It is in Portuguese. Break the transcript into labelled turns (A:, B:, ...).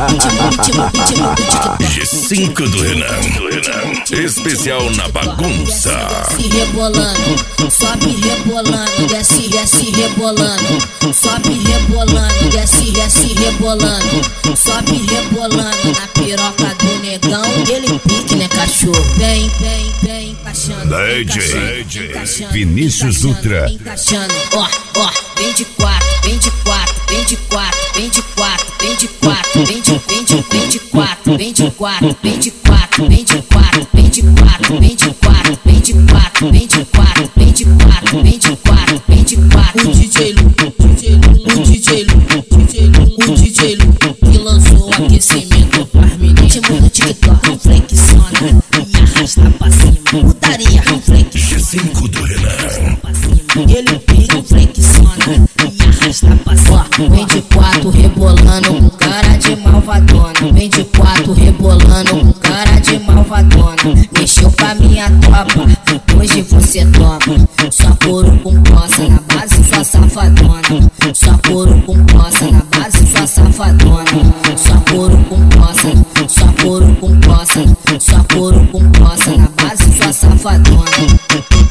A: G5 do Renan, especial na bagunça.
B: Desce rebolando, sobe rebolando, desce, desce rebolando, sobe rebolando, desce rebolando, sobe rebolando na piroca do negão. Ele pique, né, cachorro? Vem encaixando.
A: DJ Vinícius Ultra.
B: Encaixando, ó, vem de quatro, vem de quatro, vem de quatro, vem de quatro, vem de quatro, vem de quatro, vem de quatro, vem de quatro, vem de quatro, vem de quatro, vem de quatro, vem de quatro, vem de quatro, vem de quatro, vem de quatro, vem de quatro. O DJ Lu, o DJ Lu que lançou o aquecimento pras meninas. Chama no TikTok, não flexiona e arrasta pra cima. Putaria, não flexiona.
A: G5 do Renan.
B: Ele pica, flexiona e arrasta pra cima. Vem de quatro rebolando com cara de malvadona. Vem de quatro rebolando com cara de malvadona. Mexeu com a minha tropa, hoje você toma. Só couro com coça na base, sua safadona. Só couro com coça na base, sua safadona. Só couro com coça, só couro com coça, só couro com coça na base, sua safadona.